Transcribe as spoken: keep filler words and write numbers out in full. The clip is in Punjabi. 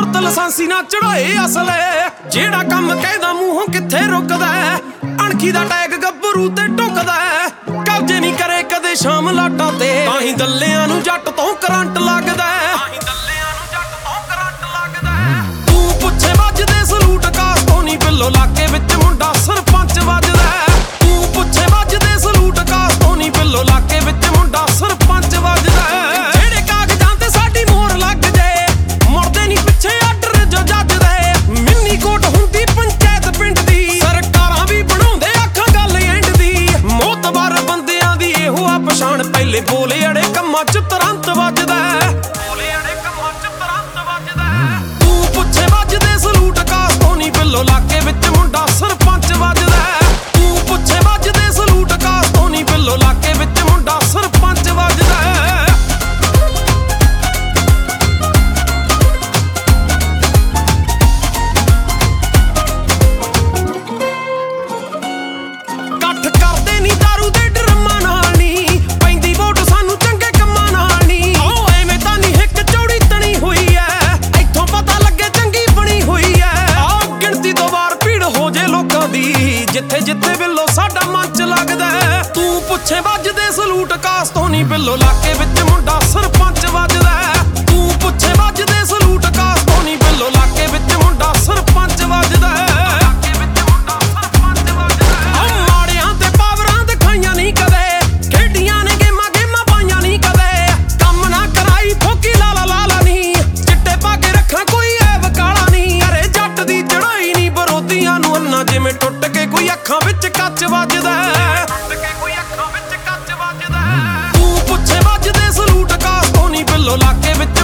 ਸੁਰਤ ਲਸਾਂਸੀ ਨਾ ਚੜਾਏ ਅਸਲੇ ਜਿਹੜਾ ਕੰਮ ਕਹਿੰਦਾ ਮੂੰਹੋਂ ਕਿੱਥੇ ਰੁਕਦਾ ਅਣਖੀ ਦਾ ਟੈਗ ਗੱਭਰੂ ਤੇ ਟੁਕਦਾ ਕਬਜੇ ਨਹੀਂ ਕਰੇ ਕਦੇ ਸ਼ਾਮ ਲਾਟਾਂ ਤੇ ਤਾਂ ਹੀ ਦੱਲਿਆਂ ਨੂੰ ਜੱਟ ਤੋਂ ਕਰੰਟ ਲੱਗਦਾ ਤਾਂ ਹੀ ਦੱਲਿਆਂ ਨੂੰ ਜੱਟ ਤੋਂ ਕਰੰਟ ਲੱਗਦਾ ਤੂੰ ਪੁੱਛੇ ਵੱਜਦੇ ਸਲੂਟ ਕਾਸ ਤੋਂ ਨਹੀਂ ਬਿੱਲੋ ਲਾਕੇ ਵਿੱਚ ਮੁੰਡਾ ਸਰਪੰਚ ਵੱਜਦਾ ਤੂੰ ਪੁੱਛੇ ਵੱਜਦੇ ਸਲੂਟ ਕਾਸ ਤੋਂ ਨਹੀਂ ਬਿੱਲੋ ਲਾਕੇ ਵਿੱਚ ਮੁੰਡਾ ਸਰਪੰਚ ਵੱਜਦਾ ਜਿਹੜੇ ਕਾਗਜ਼ਾਂ ਤੇ ਸਾਡੀ ਮੋਹਰ ਲੱਗ ਜਾਏ ਮੁੜਦੇ ਨਹੀਂ ਪਿੱਛੇ ਆਰਡਰ ਜੋ ਜੱਜਦੇ ਮਿੰਨੀ ਕੋਟ ਹੁੰਦੀ ਪੰਚਾਇਤ ਪਿੰਡ ਦੀ ਸਰਕਾਰਾਂ ਵੀ ਬਣਾਉਂਦੇ ਅੱਖਾਂ ਗੱਲ ਐਂਡ ਦੀ ਮੋਤਬਾਰ ਬੰਦਿਆਂ ਦੀ ਇਹੋ ਆ ਪਛਾਣ ਪਹਿਲੇ ਬੋਲੇ ਅੜੇ ਕੰਮਾਂ ਚ ਤੁਰੰਤ ਵੱਜਦਾ ਬੋਲੇ ਅੜੇ ਕੰਮਾਂ ਚ ਤੁਰੰਤ ਵੱਜਦਾ ਤੂੰ ਪੁੱਛੇ ਵੱਜਦੇ ਸਲੂਟ ਕਾਸ ਤੋਂ ਨਹੀਂ ਬਿੱਲੋ ਲਾਕੇ ਵਿੱਚ ਮੁੰਡਾ ਸਰਪੰਚ ਵੱਜਦਾ ਤੂੰ ਪੁੱਛੇ ਵੱਜਦੇ ਸਲੂਟ ਕਾਸ ਤੋਂ ਨਹੀਂ ਬਿੱਲੋ ਲਾਕੇ ਵਿੱਚ ਮੁੰਡਾ ਸਰਪੰਚ ਵੱਜਦਾ ਕਰਦੇ ਨੀ ਦਾਰੂ ਦੇ ਡਰਮਾਂ ਨਾਲ ਨੀ ਪੈਂਦੀ ਵੋਟ ਸਾਨੂੰ ਚੰਗੇ ਕੰਮਾਂ ਨਾਲ ਨੀ ਓ ਐਵੇਂ ਤਾਂ ਨੀ ਹਿੱਕ ਚੌੜੀ ਤਣੀ ਹੋਈ ਐ ਇੱਥੋਂ ਪਤਾ ਲੱਗੇ ਚੰਗੀ ਬਣੀ ਹੋਈ ਐ ਆਹ ਗਿਣਤੀ ਤੋਂ ਵਾਰ ਭੀੜ ਹੋ ਜੇ ਲੋਕਾਂ ਦੀ ਜਿੱਥੇ ਜਿੱਥੇ ਬਿੱਲੋ ਸਾਡਾ ਮੰਚ ਲੱਗਦਾ ਤੂੰ ਪੁੱਛੇ ਵੱਜਦੇ ਸਲੂਟ ਕਾਸ ਤੋਂ ਨੀ ਬਿੱਲੋ ਲਾਕੇ ਵਿੱਚ ਮੁੰਡਾ ਸਰਪੰਚ ਵੱਜਦਾ ਤੂੰ ਪੁੱਛੇ ਵੱਜਦੇ ਸਲੂਟ ਕਾਸ ਤੋਂ ਨੀ ਬਿੱਲੋ ਲਾਕੇ ਵਿੱਚ ਮੁੰਡਾ ਸਰਪੰਚ ਵੱਜਦਾ ਜਿਵੇਂ ਟੁੱਟ ਕੇ ਕੋਈ ਅੱਖਾਂ ਵਿੱਚ ਕੱਚ ਵੱਜਦਾ ਟੁੱਟ ਕੇ ਕੋਈ ਅੱਖਾਂ ਵਿੱਚ ਕੱਚ ਵੱਜਦਾ ਤੂੰ ਪੁੱਛੇ ਵੱਜਦੇ ਸਲੂਟ ਕਾਸ ਤੋਂ ਨਹੀਂ ਬਿੱਲੋ ਲਾਕੇ ਵਿੱਚ